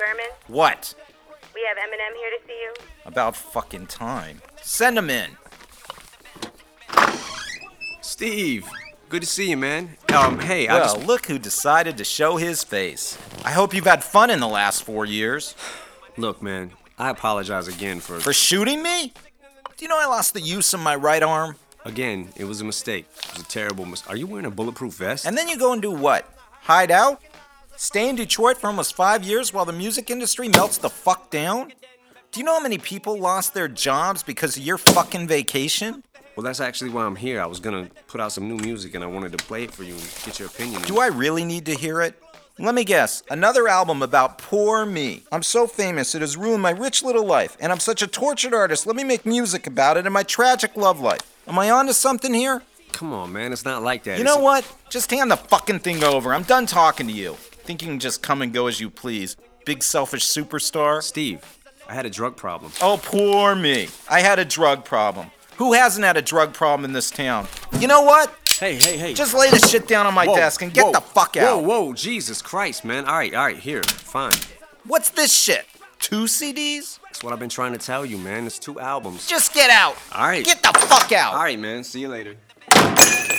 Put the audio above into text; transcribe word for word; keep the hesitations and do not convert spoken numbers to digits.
Berman. What? We have Eminem here to see you. About fucking time. Send him in. Steve, good to see you, man. Um, hey, I Well, just... look who decided to show his face. I hope you've had fun in the last four years. Look, man, I apologize again for... For shooting me? Do you know I lost the use of my right arm? Again, it was a mistake. It was a terrible mistake. Are you wearing a bulletproof vest? And then you go and do what? Hide out? Stay in Detroit for almost five years while the music industry melts the fuck down? Do you know how many people lost their jobs because of your fucking vacation? Well, that's actually why I'm here. I was gonna put out some new music and I wanted to play it for you and get your opinion. Do I really need to hear it? Let me guess, another album about poor me. I'm so famous it has ruined my rich little life, and I'm such a tortured artist, let me make music about it and my tragic love life. Am I onto something here? Come on, man, it's not like that. You It's know a- what? Just hand the fucking thing over. I'm done talking to you. Think you can just come and go as you please. Big selfish superstar. Steve, I had a drug problem. Oh, poor me. I had a drug problem. Who hasn't had a drug problem in this town? You know what? Hey, hey, hey. Just lay the shit down on my Whoa, desk and get whoa, the fuck out. Whoa, whoa, Jesus Christ, man. All right, all right, here, fine. What's this shit? Two C Ds? That's what I've been trying to tell you, man. It's two albums. Just get out. All right. Get the fuck out. All right, man. See you later.